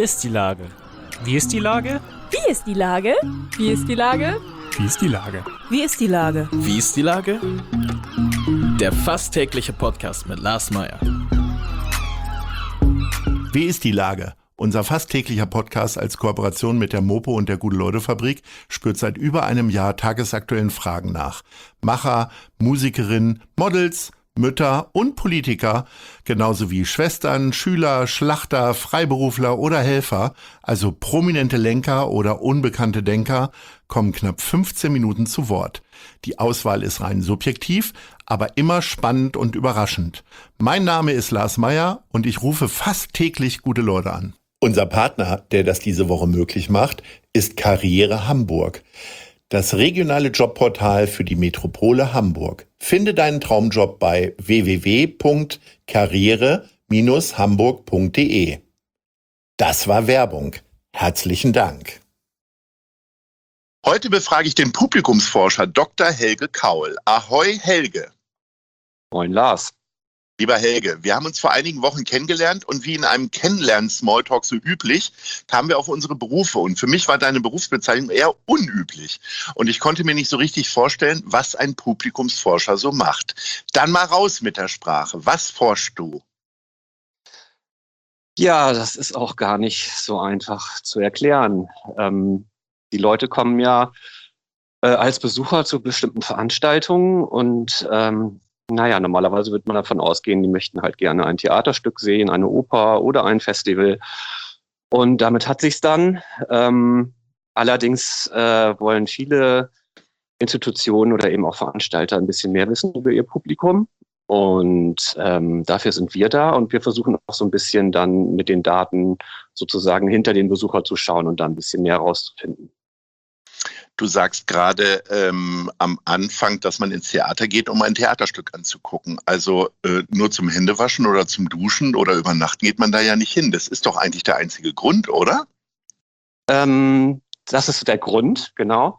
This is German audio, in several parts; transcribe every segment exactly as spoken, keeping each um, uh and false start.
Wie ist die Lage? Wie ist die Lage? Wie ist die Lage? Wie ist die Lage? Wie ist die Lage? Wie ist die Lage? Wie ist die Lage? Der fast tägliche Podcast mit Lars Meyer. Wie ist die Lage? Unser fast täglicher Podcast als Kooperation mit der Mopo und der Gute-Leute-Fabrik spürt seit über einem Jahr tagesaktuellen Fragen nach. Macher, Musikerinnen, Models, Mütter und Politiker, genauso wie Schwestern, Schüler, Schlachter, Freiberufler oder Helfer, also prominente Lenker oder unbekannte Denker, kommen knapp fünfzehn Minuten zu Wort. Die Auswahl ist rein subjektiv, aber immer spannend und überraschend. Mein Name ist Lars Meyer und ich rufe fast täglich gute Leute an. Unser Partner, der das diese Woche möglich macht, ist Karriere Hamburg. Das regionale Jobportal für die Metropole Hamburg. Finde deinen Traumjob bei w w w punkt karriere Bindestrich hamburg punkt d e. Das war Werbung. Herzlichen Dank. Heute befrage ich den Publikumsforscher Doktor Helge Kaul. Ahoi Helge. Moin Lars. Lieber Helge, wir haben uns vor einigen Wochen kennengelernt und wie in einem Kennenlernen-Smalltalk so üblich, kamen wir auf unsere Berufe. Und für mich war deine Berufsbezeichnung eher unüblich. Und ich konnte mir nicht so richtig vorstellen, was ein Publikumsforscher so macht. Dann mal raus mit der Sprache. Was forschst du? Ja, das ist auch gar nicht so einfach zu erklären. Ähm, die Leute kommen ja äh, als Besucher zu bestimmten Veranstaltungen und ähm, Naja, normalerweise würde man davon ausgehen, die möchten halt gerne ein Theaterstück sehen, eine Oper oder ein Festival. Und damit hat sich's dann. Ähm, allerdings äh, wollen viele Institutionen oder eben auch Veranstalter ein bisschen mehr wissen über ihr Publikum. Und ähm, dafür sind wir da und wir versuchen auch so ein bisschen dann mit den Daten sozusagen hinter den Besucher zu schauen und da ein bisschen mehr rauszufinden. Du sagst gerade ähm, am Anfang, dass man ins Theater geht, um ein Theaterstück anzugucken. Also äh, nur zum Händewaschen oder zum Duschen oder übernachten geht man da ja nicht hin. Das ist doch eigentlich der einzige Grund, oder? Ähm, das ist der Grund, genau.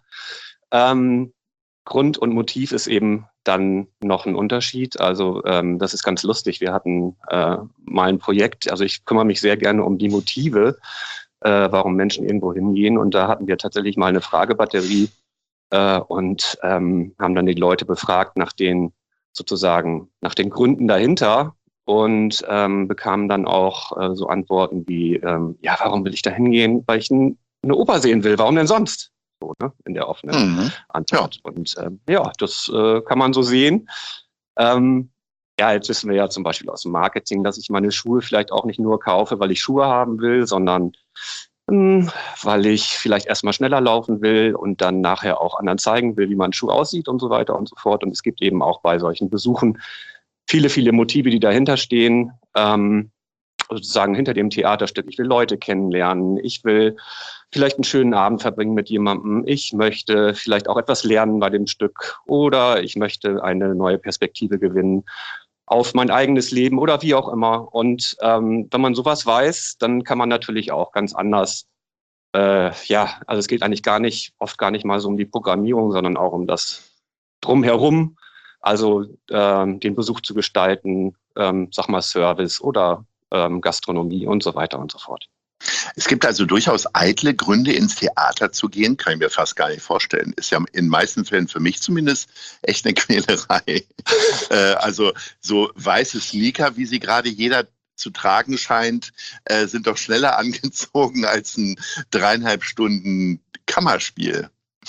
Ähm, Grund und Motiv ist eben dann noch ein Unterschied. Also ähm, das ist ganz lustig. Wir hatten äh, mal ein Projekt, also ich kümmere mich sehr gerne um die Motive, Äh, warum Menschen irgendwo hingehen. Und da hatten wir tatsächlich mal eine Fragebatterie äh, und ähm, haben dann die Leute befragt nach den sozusagen, nach den Gründen dahinter und ähm, bekamen dann auch äh, so Antworten wie, ähm, ja, warum will ich da hingehen? Weil ich n- eine Oper sehen will. Warum denn sonst? So, ne? In der offenen Mhm. Antwort. Ja. Und ähm, ja, das äh, kann man so sehen. Ähm, Ja, jetzt wissen wir ja zum Beispiel aus dem Marketing, dass ich meine Schuhe vielleicht auch nicht nur kaufe, weil ich Schuhe haben will, sondern mh, weil ich vielleicht erstmal schneller laufen will und dann nachher auch anderen zeigen will, wie mein Schuh aussieht und so weiter und so fort. Und es gibt eben auch bei solchen Besuchen viele, viele Motive, die dahinter stehen, ähm, sozusagen hinter dem Theaterstück. Ich will Leute kennenlernen, ich will vielleicht einen schönen Abend verbringen mit jemandem, ich möchte vielleicht auch etwas lernen bei dem Stück oder ich möchte eine neue Perspektive gewinnen auf mein eigenes Leben oder wie auch immer. Und ähm, wenn man sowas weiß, dann kann man natürlich auch ganz anders, äh, ja, also es geht eigentlich gar nicht, oft gar nicht mal so um die Programmierung, sondern auch um das Drumherum, also ähm, den Besuch zu gestalten, ähm, sag mal Service oder ähm, Gastronomie und so weiter und so fort. Es gibt also durchaus eitle Gründe, ins Theater zu gehen, kann ich mir fast gar nicht vorstellen. Ist ja in meisten Fällen für mich zumindest echt eine Quälerei. äh, also so weiße Sneaker, wie sie gerade jeder zu tragen scheint, äh, sind doch schneller angezogen als ein dreieinhalb Stunden Kammerspiel.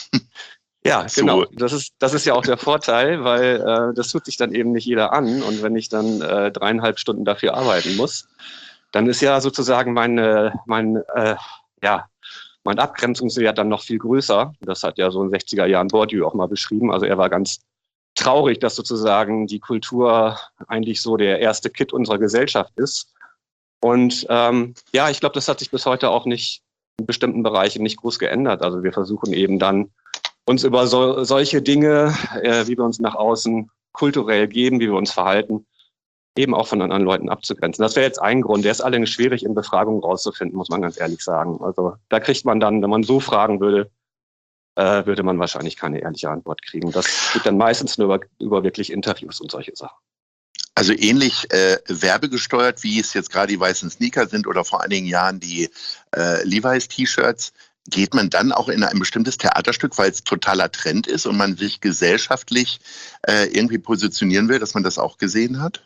Ja, So. genau. Das ist, das ist ja auch der Vorteil, weil äh, das tut sich dann eben nicht jeder an. Und wenn ich dann äh, dreieinhalb Stunden dafür arbeiten muss, dann ist ja sozusagen meine, mein, äh, ja, mein Abgrenzungswert dann noch viel größer. Das hat ja so in sechziger Jahren Bourdieu auch mal beschrieben. Also er war ganz traurig, dass sozusagen die Kultur eigentlich so der erste Kitt unserer Gesellschaft ist. Und ähm, ja, ich glaube, das hat sich bis heute auch nicht in bestimmten Bereichen nicht groß geändert. Also wir versuchen eben dann, uns über so, solche Dinge, äh, wie wir uns nach außen kulturell geben, wie wir uns verhalten, eben auch von anderen Leuten abzugrenzen. Das wäre jetzt ein Grund. Der ist allerdings schwierig in Befragungen rauszufinden, muss man ganz ehrlich sagen. Also da kriegt man dann, wenn man so fragen würde, äh, würde man wahrscheinlich keine ehrliche Antwort kriegen. Das geht dann meistens nur über, über wirklich Interviews und solche Sachen. Also ähnlich äh, werbegesteuert, wie es jetzt gerade die weißen Sneaker sind oder vor einigen Jahren die äh, Levi's T-Shirts, geht man dann auch in ein bestimmtes Theaterstück, weil es totaler Trend ist und man sich gesellschaftlich äh, irgendwie positionieren will, dass man das auch gesehen hat?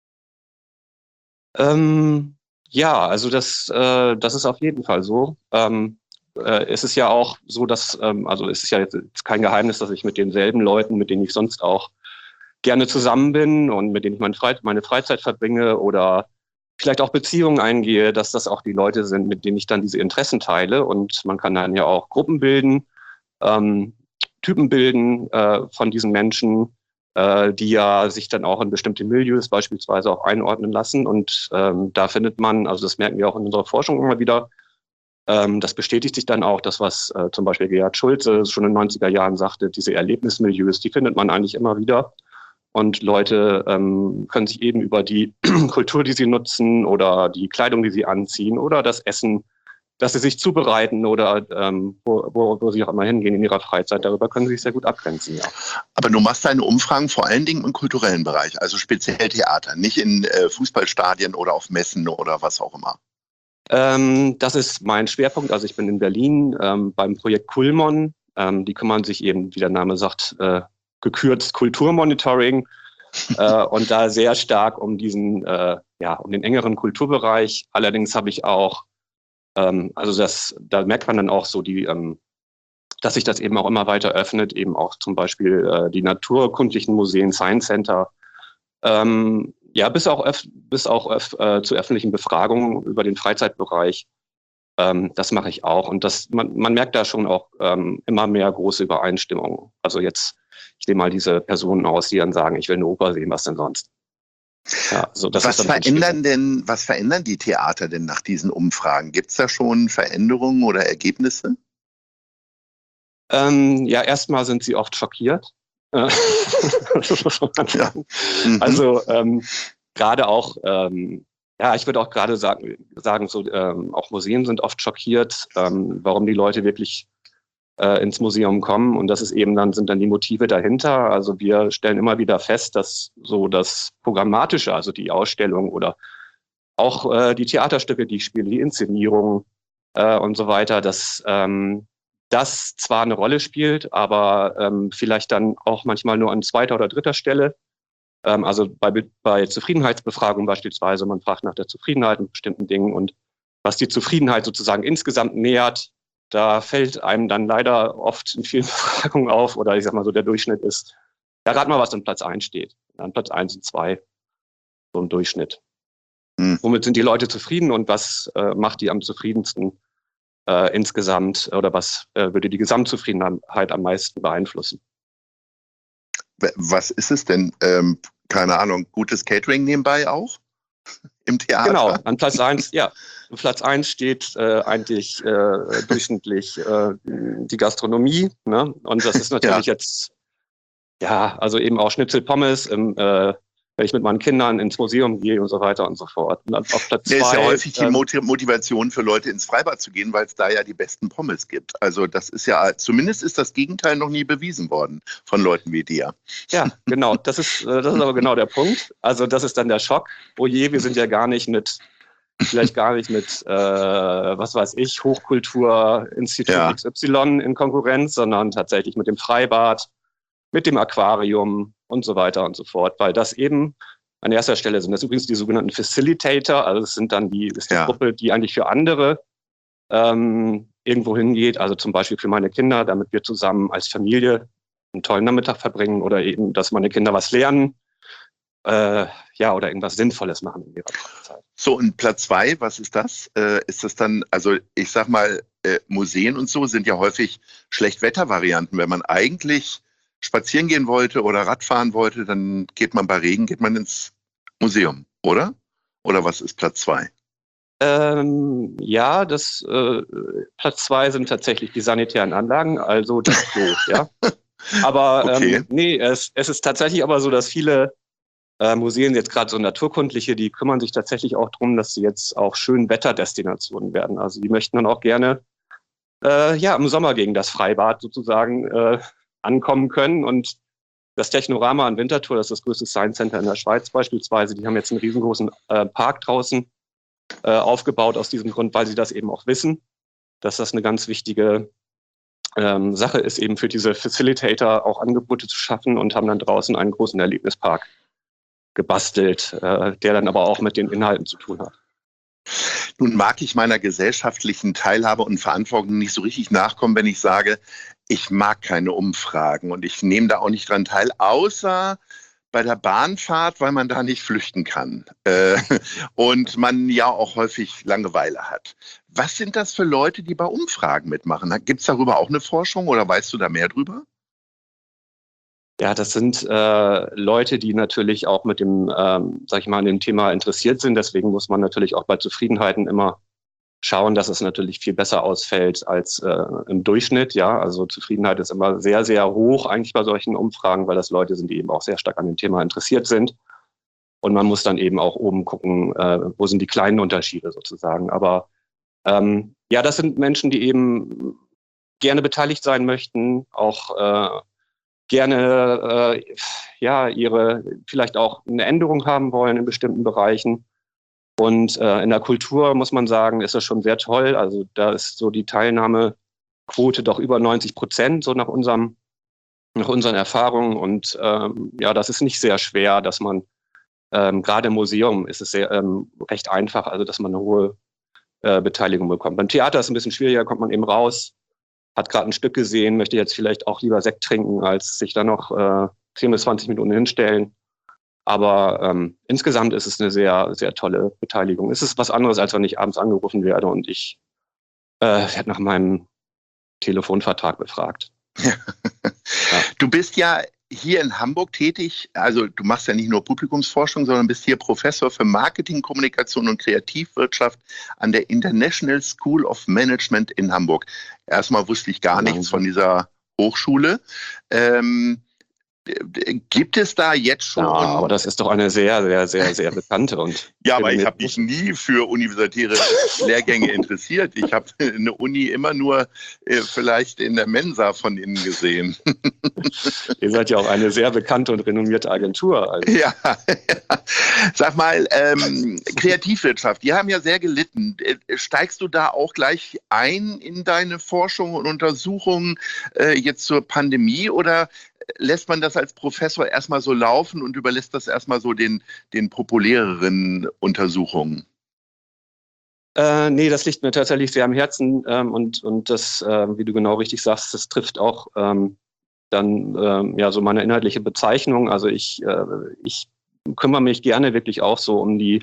Ähm, ja, also das, äh, das ist auf jeden Fall so. Ähm, äh, es ist ja auch so, dass, ähm, also es ist ja jetzt kein Geheimnis, dass ich mit denselben Leuten, mit denen ich sonst auch gerne zusammen bin und mit denen ich meine, Fre- meine Freizeit verbringe oder vielleicht auch Beziehungen eingehe, dass das auch die Leute sind, mit denen ich dann diese Interessen teile. Und man kann dann ja auch Gruppen bilden, ähm, Typen bilden äh, von diesen Menschen, äh, die ja sich dann auch in bestimmte Milieus beispielsweise auch einordnen lassen. Und ähm, da findet man, also das merken wir auch in unserer Forschung immer wieder, ähm, das bestätigt sich dann auch, das, was äh, zum Beispiel Gerhard Schulze schon in den neunziger Jahren sagte, diese Erlebnismilieus, die findet man eigentlich immer wieder. Und Leute ähm, können sich eben über die Kultur, die sie nutzen oder die Kleidung, die sie anziehen oder das Essen, das sie sich zubereiten oder ähm, wo, wo, wo sie auch immer hingehen in ihrer Freizeit, darüber können sie sich sehr gut abgrenzen. Ja. Aber du machst deine Umfragen vor allen Dingen im kulturellen Bereich, also speziell Theater, nicht in äh, Fußballstadien oder auf Messen oder was auch immer. Ähm, das ist mein Schwerpunkt. Also ich bin in Berlin ähm, beim Projekt Kulmon. Ähm, die kümmern sich eben, wie der Name sagt, äh, gekürzt Kulturmonitoring äh, und da sehr stark um diesen, äh, ja, um den engeren Kulturbereich. Allerdings habe ich auch, ähm, also das, da merkt man dann auch so die, ähm, dass sich das eben auch immer weiter öffnet, eben auch zum Beispiel äh, die naturkundlichen Museen, Science Center, ähm, ja, bis auch, öf- bis auch öf- äh, zu öffentlichen Befragungen über den Freizeitbereich. Ähm, das mache ich auch und das, man, man merkt da schon auch ähm, immer mehr große Übereinstimmung. Also jetzt ich nehme mal diese Personen aus, die dann sagen, ich will eine Oper sehen, was denn sonst? Ja, so, das Was ist dann verändern denn, was verändern die Theater denn nach diesen Umfragen? Gibt es da schon Veränderungen oder Ergebnisse? Ähm, ja, erstmal sind sie oft schockiert. Äh, Ja. Mhm. Also ähm, gerade auch, ähm, ja, ich würde auch gerade sagen, sagen so, ähm, auch Museen sind oft schockiert, ähm, warum die Leute wirklich äh, ins Museum kommen. Und das ist eben dann, sind dann die Motive dahinter. Also wir stellen immer wieder fest, dass so das Programmatische, also die Ausstellung oder auch äh, die Theaterstücke, die ich spiele, die Inszenierung äh, und so weiter, dass ähm, das zwar eine Rolle spielt, aber ähm, vielleicht dann auch manchmal nur an zweiter oder dritter Stelle. Ähm, also bei, bei Zufriedenheitsbefragungen beispielsweise, man fragt nach der Zufriedenheit mit bestimmten Dingen und was die Zufriedenheit sozusagen insgesamt nähert, da fällt einem dann leider oft in vielen Befragungen auf, oder ich sag mal so, der Durchschnitt ist, da rat mal, was an Platz eins steht. An Platz eins und zwei, so ein Durchschnitt. Hm. Womit sind die Leute zufrieden und was äh, macht die am zufriedensten äh, insgesamt oder was äh, würde die Gesamtzufriedenheit am meisten beeinflussen? Was ist es denn? Ähm, keine Ahnung, gutes Catering nebenbei auch? Im Theater? Genau, an Platz eins, ja. An Platz eins steht äh, eigentlich äh, durchschnittlich äh, die Gastronomie. Ne? Und das ist natürlich ja. jetzt, ja, also eben auch Schnitzel Pommes, im, äh, wenn ich mit meinen Kindern ins Museum gehe und so weiter und so fort. Und auf Platz das zwei, ist ja häufig die ähm, Motivation für Leute ins Freibad zu gehen, weil es da ja die besten Pommes gibt. Also das ist ja, zumindest ist das Gegenteil noch nie bewiesen worden von Leuten wie dir. Ja, genau, das ist, das ist aber genau der Punkt. Also das ist dann der Schock. Oh je, wir sind ja gar nicht mit, vielleicht gar nicht mit, äh, was weiß ich, Hochkulturinstitut Ja. X Y in Konkurrenz, sondern tatsächlich mit dem Freibad, mit dem Aquarium und so weiter und so fort, weil das eben an erster Stelle sind. Das sind übrigens die sogenannten Facilitator, also das sind dann die, das ist die Ja. Gruppe, die eigentlich für andere ähm, irgendwo hingeht, also zum Beispiel für meine Kinder, damit wir zusammen als Familie einen tollen Nachmittag verbringen oder eben, dass meine Kinder was lernen, äh, ja, oder irgendwas Sinnvolles machen in ihrer Zeit. So, und Platz zwei, was ist das? Äh, ist das dann, also ich sag mal, äh, Museen und so sind ja häufig Schlechtwettervarianten. Wenn man eigentlich spazieren gehen wollte oder Radfahren wollte, dann geht man bei Regen, geht man ins Museum, oder? Oder was ist Platz zwei? Ähm, ja, das äh, Platz zwei sind tatsächlich die sanitären Anlagen, also das Klo, ja. Aber Okay. ähm, nee, es, es ist tatsächlich aber so, dass viele äh, Museen, jetzt gerade so naturkundliche, die kümmern sich tatsächlich auch darum, dass sie jetzt auch schön Wetterdestinationen werden. Also die möchten dann auch gerne äh, ja im Sommer gegen das Freibad sozusagen äh, ankommen können und das Technorama in Winterthur, das ist das größte Science Center in der Schweiz beispielsweise, die haben jetzt einen riesengroßen äh, Park draußen äh, aufgebaut aus diesem Grund, weil sie das eben auch wissen, dass das eine ganz wichtige ähm, Sache ist, eben für diese Facilitator auch Angebote zu schaffen, und haben dann draußen einen großen Erlebnispark gebastelt, äh, der dann aber auch mit den Inhalten zu tun hat. Nun mag ich meiner gesellschaftlichen Teilhabe und Verantwortung nicht so richtig nachkommen, wenn ich sage, ich mag keine Umfragen und ich nehme da auch nicht dran teil, außer bei der Bahnfahrt, weil man da nicht flüchten kann äh, und man ja auch häufig Langeweile hat. Was sind das für Leute, die bei Umfragen mitmachen? Gibt es darüber auch eine Forschung oder weißt du da mehr drüber? Ja, das sind äh, Leute, die natürlich auch mit dem, ähm, sag ich mal, an dem Thema interessiert sind. Deswegen muss man natürlich auch bei Zufriedenheiten immer schauen, dass es natürlich viel besser ausfällt als äh, im Durchschnitt. Ja, also Zufriedenheit ist immer sehr, sehr hoch eigentlich bei solchen Umfragen, weil das Leute sind, die eben auch sehr stark an dem Thema interessiert sind. Und man muss dann eben auch oben gucken, äh, wo sind die kleinen Unterschiede sozusagen. Aber ähm, ja, das sind Menschen, die eben gerne beteiligt sein möchten, auch äh, gerne äh, ja ihre vielleicht auch eine Änderung haben wollen in bestimmten Bereichen. Und äh, in der Kultur muss man sagen, ist das schon sehr toll. Also da ist so die Teilnahmequote doch über neunzig Prozent, so nach unserem, nach unseren Erfahrungen. Und ähm, ja, das ist nicht sehr schwer, dass man ähm, gerade im Museum ist es sehr ähm, recht einfach, also dass man eine hohe äh, Beteiligung bekommt. Beim Theater ist es ein bisschen schwieriger, kommt man eben raus, hat gerade ein Stück gesehen, möchte jetzt vielleicht auch lieber Sekt trinken, als sich da noch äh, zehn bis zwanzig Minuten hinstellen. Aber ähm, insgesamt ist es eine sehr, sehr tolle Beteiligung. Es ist was anderes, als wenn ich abends angerufen werde und ich äh, werde nach meinem Telefonvertrag befragt. Ja. Du bist ja hier in Hamburg tätig, also du machst ja nicht nur Publikumsforschung, sondern bist hier Professor für Marketing, Kommunikation und Kreativwirtschaft an der International School of Management in Hamburg. Erstmal wusste ich gar nichts von dieser Hochschule. Ähm, gibt es da jetzt schon... Ja, aber das ist doch eine sehr, sehr, sehr, sehr bekannte und... Ja, aber ich habe mich nie für universitäre Lehrgänge interessiert. Ich habe eine Uni immer nur äh, vielleicht in der Mensa von innen gesehen. Ihr seid ja auch eine sehr bekannte und renommierte Agentur. Also. Ja, ja. Sag mal, ähm, Kreativwirtschaft, die haben ja sehr gelitten. Steigst du da auch gleich ein in deine Forschung und Untersuchungen äh, jetzt zur Pandemie, oder lässt man das als Professor erstmal so laufen und überlässt das erstmal so den, den populäreren Untersuchungen? Äh, nee, das liegt mir tatsächlich sehr am Herzen ähm, und, und das, äh, wie du genau richtig sagst, das trifft auch ähm, dann ähm, ja so meine inhaltliche Bezeichnung. Also ich, äh, ich kümmere mich gerne wirklich auch so um die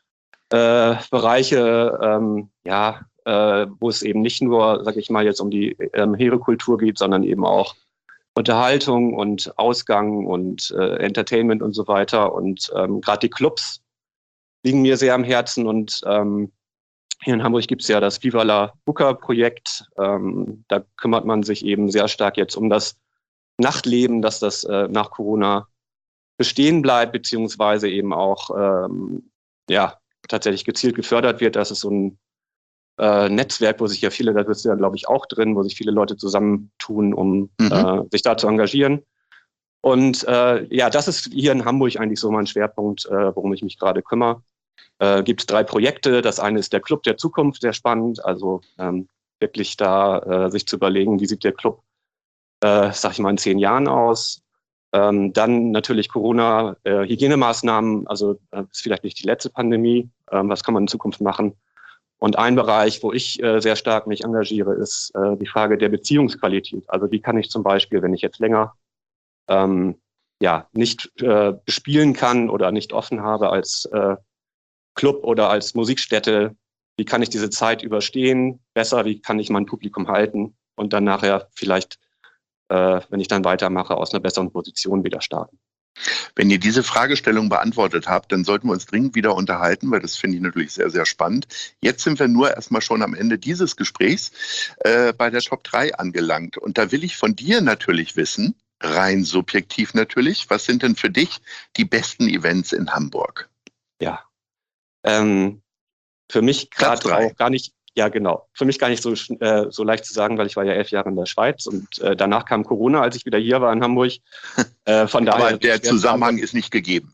äh, Bereiche, ähm, ja, äh, wo es eben nicht nur, sag ich mal, jetzt um die ähm, hehre Kultur geht, sondern eben auch Unterhaltung und Ausgang und äh, Entertainment und so weiter. Und ähm, gerade die Clubs liegen mir sehr am Herzen. Und ähm, hier in Hamburg gibt es ja das Viva la Booker-Projekt. Ähm, da kümmert man sich eben sehr stark jetzt um das Nachtleben, dass das äh, nach Corona bestehen bleibt, beziehungsweise eben auch ähm, ja, tatsächlich gezielt gefördert wird. Das ist so ein Äh, Netzwerk, wo sich ja viele, da bist du ja, glaube ich, auch drin, wo sich viele Leute zusammentun, um mhm. äh, sich da zu engagieren. Und äh, ja, das ist hier in Hamburg eigentlich so mein Schwerpunkt, äh, worum ich mich gerade kümmere. Äh, gibt es drei Projekte. Das eine ist der Club der Zukunft, sehr spannend. Also ähm, wirklich da äh, sich zu überlegen, wie sieht der Club, äh, sag ich mal, in zehn Jahren aus. Ähm, dann natürlich Corona, äh, Hygienemaßnahmen, also äh, ist vielleicht nicht die letzte Pandemie. Ähm, was kann man in Zukunft machen? Und ein Bereich, wo ich äh, sehr stark mich engagiere, ist äh, die Frage der Beziehungsqualität. Also wie kann ich zum Beispiel, wenn ich jetzt länger ähm, ja nicht äh, bespielen kann oder nicht offen habe als äh, Club oder als Musikstätte, wie kann ich diese Zeit überstehen besser, wie kann ich mein Publikum halten und dann nachher vielleicht, äh, wenn ich dann weitermache, aus einer besseren Position wieder starten. Wenn ihr diese Fragestellung beantwortet habt, dann sollten wir uns dringend wieder unterhalten, weil das finde ich natürlich sehr, sehr spannend. Jetzt sind wir nur erstmal schon am Ende dieses Gesprächs äh, bei der Top drei angelangt. Und da will ich von dir natürlich wissen, rein subjektiv natürlich, was sind denn für dich die besten Events in Hamburg? Ja, ähm, für mich gerade auch gar nicht, Ja, genau. Für mich gar nicht so, äh, so leicht zu sagen, weil ich war ja elf Jahre in der Schweiz und äh, danach kam Corona, als ich wieder hier war in Hamburg. Äh, von daher Aber der Zusammenhang ist nicht gegeben.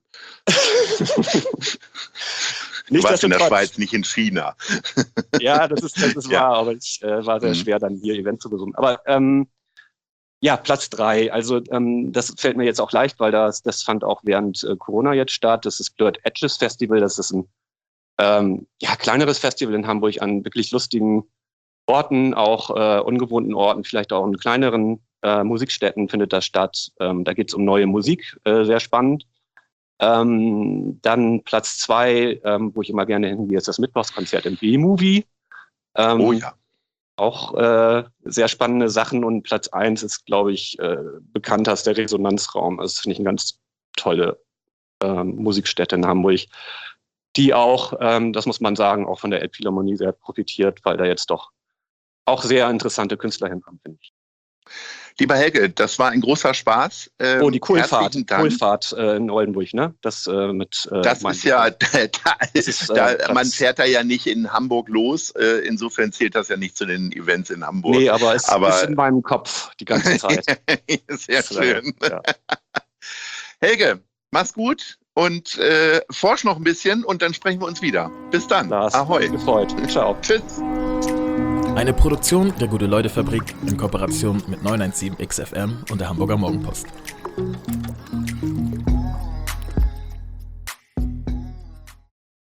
Du warst in der Schweiz, nicht in China. Ja, das ist, das ist Ja. wahr, aber ich äh, war sehr Mhm. schwer, dann hier Event zu besuchen. Aber ähm, ja, Platz drei. Also ähm, das fällt mir jetzt auch leicht, weil das, das fand auch während äh, Corona jetzt statt. Das ist Blurred Edges Festival. Das ist ein ähm, ja, kleineres Festival in Hamburg an wirklich lustigen Orten, auch äh, ungewohnten Orten, vielleicht auch in kleineren äh, Musikstätten findet das statt. Ähm, da geht es um neue Musik, äh, sehr spannend. Ähm, dann Platz zwei, ähm, wo ich immer gerne hingehe, ist das Mittwochskonzert im B-Movie. Ähm, Oh ja. Auch äh, sehr spannende Sachen. Und Platz eins ist, glaube ich, äh, bekannt als der Resonanzraum. Also das finde ich eine ganz tolle ähm, Musikstätte in Hamburg, die auch, ähm, das muss man sagen, auch von der Elbphilharmonie sehr profitiert, weil da jetzt doch auch sehr interessante Künstler hinkommen, finde ich. Lieber Helge, das war ein großer Spaß. Ähm, Oh, die Kohlfahrt, herzlichen Dank. Kohlfahrt äh, in Oldenburg, ne? Das äh, mit. Äh, Das meinem- ist ja, da, Das ist, äh, da, Platz- man fährt da ja nicht in Hamburg los. Äh, insofern zählt das ja nicht zu den Events in Hamburg. Nee, aber es Aber- ist in meinem Kopf die ganze Zeit. Sehr schön. Ja. Helge, mach's gut und äh, forsch noch ein bisschen und dann sprechen wir uns wieder. Bis dann. Lars, Ahoi. gefreut. Ciao. Tschüss. Eine Produktion der Gute-Leute-Fabrik in Kooperation mit neun eins sieben X F M und der Hamburger Morgenpost.